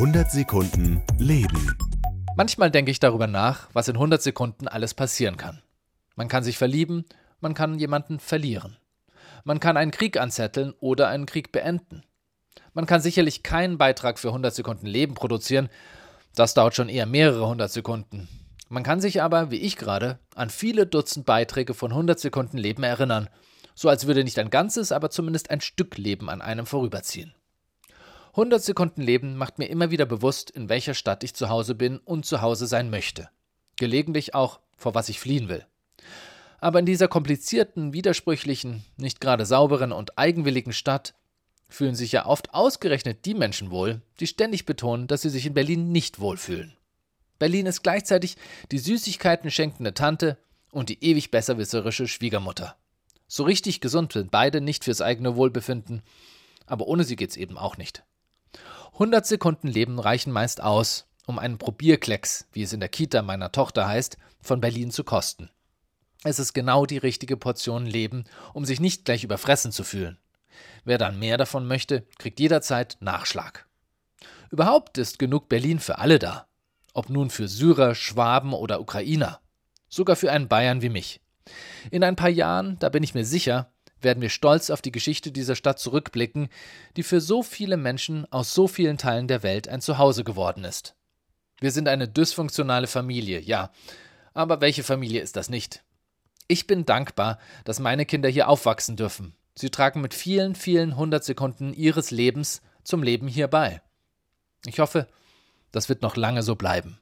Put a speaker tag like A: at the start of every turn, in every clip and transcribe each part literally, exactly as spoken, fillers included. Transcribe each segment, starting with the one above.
A: hundert Sekunden Leben.
B: Manchmal denke ich darüber nach, was in hundert Sekunden alles passieren kann. Man kann sich verlieben, man kann jemanden verlieren. Man kann einen Krieg anzetteln oder einen Krieg beenden. Man kann sicherlich keinen Beitrag für hundert Sekunden Leben produzieren, das dauert schon eher mehrere hundert Sekunden. Man kann sich aber, wie ich gerade, an viele Dutzend Beiträge von hundert Sekunden Leben erinnern, so als würde nicht ein ganzes, aber zumindest ein Stück Leben an einem vorüberziehen. hundert Sekunden Leben macht mir immer wieder bewusst, in welcher Stadt ich zu Hause bin und zu Hause sein möchte. Gelegentlich auch, vor was ich fliehen will. Aber in dieser komplizierten, widersprüchlichen, nicht gerade sauberen und eigenwilligen Stadt fühlen sich ja oft ausgerechnet die Menschen wohl, die ständig betonen, dass sie sich in Berlin nicht wohlfühlen. Berlin ist gleichzeitig die Süßigkeiten schenkende Tante und die ewig besserwisserische Schwiegermutter. So richtig gesund sind beide nicht fürs eigene Wohlbefinden, aber ohne sie geht's eben auch nicht. hundert Sekunden Leben reichen meist aus, um einen Probierklecks, wie es in der Kita meiner Tochter heißt, von Berlin zu kosten. Es ist genau die richtige Portion Leben, um sich nicht gleich überfressen zu fühlen. Wer dann mehr davon möchte, kriegt jederzeit Nachschlag. Überhaupt ist genug Berlin für alle da. Ob nun für Syrer, Schwaben oder Ukrainer. Sogar für einen Bayern wie mich. In ein paar Jahren, da bin ich mir sicher, werden wir stolz auf die Geschichte dieser Stadt zurückblicken, die für so viele Menschen aus so vielen Teilen der Welt ein Zuhause geworden ist. Wir sind eine dysfunktionale Familie, ja, aber welche Familie ist das nicht? Ich bin dankbar, dass meine Kinder hier aufwachsen dürfen. Sie tragen mit vielen, vielen hundert Sekunden ihres Lebens zum Leben hier bei. Ich hoffe, das wird noch lange so bleiben.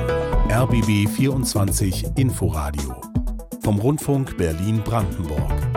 A: R B B vierundzwanzig Inforadio vom Rundfunk Berlin-Brandenburg.